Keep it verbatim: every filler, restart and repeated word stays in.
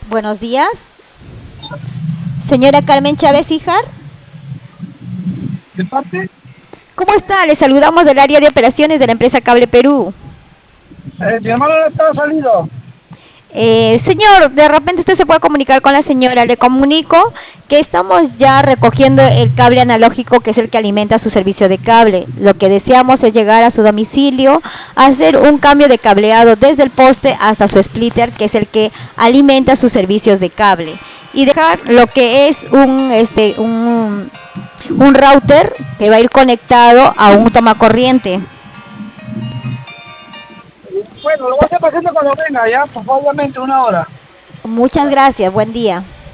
Buenos días. Señora Carmen Chávez Ijar. ¿De parte? ¿Cómo está? Le saludamos del área de operaciones de la empresa Cable Perú. Eh, mi hermano no está salido. Eh, señor, de repente usted se puede comunicar con la señora. Le comunico que estamos ya recogiendo el cable analógico que es el que alimenta su servicio de cable. Lo que deseamos es llegar a su domicilio, hacer un cambio de cableado desde el poste hasta su splitter, que es el que alimenta sus servicios de cable. Y dejar lo que es un, este, un, un router que va a ir conectado a un tomacorriente. Bueno, lo voy a hacer pasando cuando venga, ya, por favor, obviamente, una hora. Muchas gracias, buen día.